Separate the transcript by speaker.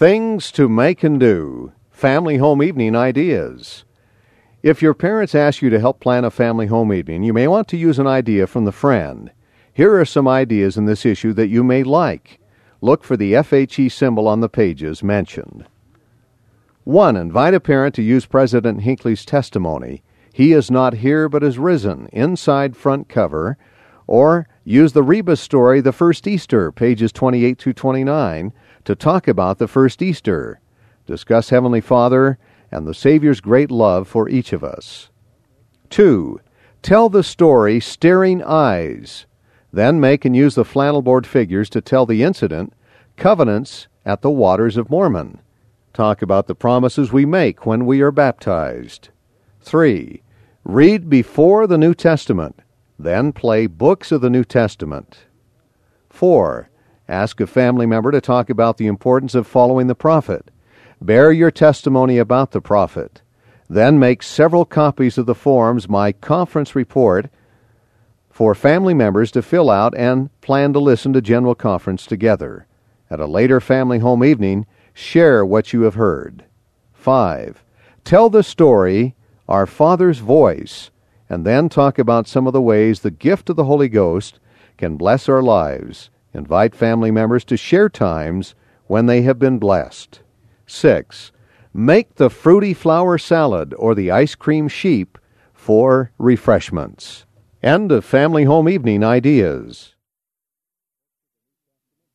Speaker 1: Things to make and do. Family home evening ideas. If your parents ask you to help plan a family home evening, you may want to use an idea from the friend. Here are some ideas in this issue that you may like. Look for the FHE symbol on the pages mentioned. 1. Invite a parent to use President Hinckley's testimony, "He is not here but is risen," inside front cover, or use the Rebus story, "The First Easter," pages 28 through 29, to talk about the first Easter. Discuss Heavenly Father and the Savior's great love for each of us. 2. Tell the story "Staring Eyes." Then make and use the flannel board figures to tell the incident, "Covenants at the Waters of Mormon." Talk about the promises we make when we are baptized. 3. Read before the New Testament. Then play books of the New Testament. 4. Ask a family member to talk about the importance of following the prophet. Bear your testimony about the prophet. Then make several copies of the forms "My Conference Report" for family members to fill out and plan to listen to General Conference together. At a later family home evening, share what you have heard. 5. Tell the story "Our Father's Voice," and then talk about some of the ways the gift of the Holy Ghost can bless our lives. Invite family members to share times when they have been blessed. 6. Make the fruity flower salad or the ice cream sheep for refreshments. End of family home evening ideas.